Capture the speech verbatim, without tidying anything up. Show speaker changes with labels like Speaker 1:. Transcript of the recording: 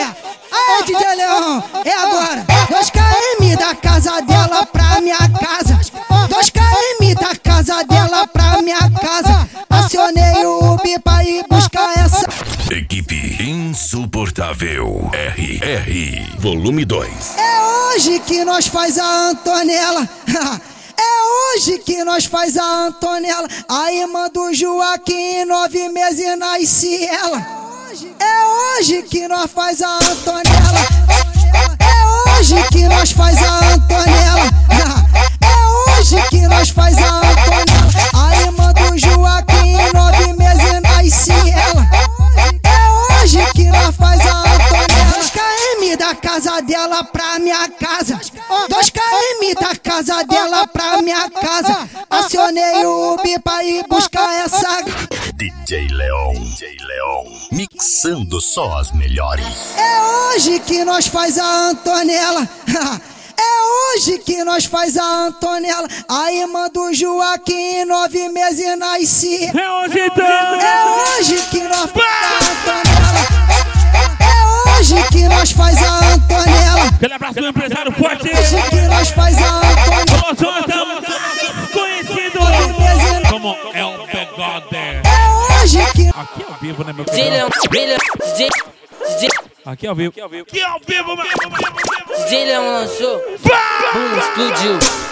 Speaker 1: Aê, D J Leão, é agora. dois quilômetros da casa dela pra minha casa. dois quilômetros da casa dela pra minha casa. Acionei o Uber pra ir buscar essa.
Speaker 2: Equipe Insuportável R R Volume dois.
Speaker 1: É hoje que nós faz a Antonella. É hoje que nós faz a Antonella. A irmã do Joaquim, nove meses nasce ela. É hoje que nós faz a Antonella. É hoje que nós faz a Antonella. É hoje que nós faz a Antonella. A irmã do Joaquim, nove meses nasce ela. É hoje que nós faz a Antonella. dois quilômetros da casa dela pra minha casa. dois quilômetros da casa dela pra minha casa. Acionei o Uber pra ir buscar essa.
Speaker 2: D J Leão, D J Leão, mixando só as melhores.
Speaker 1: É hoje que nós faz a Antonella. É hoje que nós faz a Antonella. A irmã do Joaquim, nove meses nasce.
Speaker 3: É hoje então.
Speaker 1: É hoje que nós faz a Antonella. É hoje que nós faz a Antonella.
Speaker 3: Aquele abraço do empresário forte.
Speaker 1: É hoje que nós faz a Antonella.
Speaker 3: Ô, Jonathan, conhecido como é o Pegode.
Speaker 1: É hoje que...
Speaker 3: Aqui ao vivo, né, meu querido? Aqui ao vivo. Aqui ao vivo, mano.
Speaker 4: D J Leão lançou, boom, explodiu.